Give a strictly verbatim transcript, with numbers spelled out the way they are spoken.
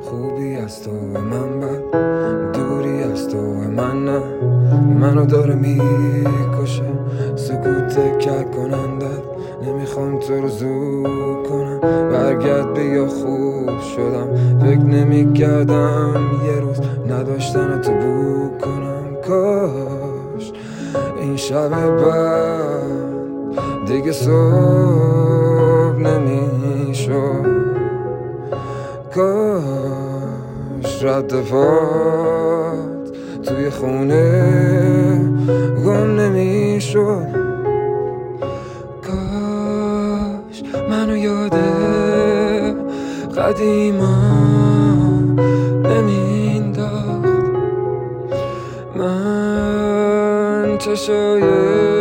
خوبی از تو و من بد، دوری از تو و من نه. منو داره میکشه سکوت کل کنندت. نمیخوام تو رو زود کنم، برگرد بیا خوب شدم. فکر نمیکردم یه روز نداشتن تو بو کنم. کاش این شب بعد دیگه صبح نمیشد. کاش رد پات توی خونه گم نمیشد. کاش منو یاده قدیما نمینداخت. من چشای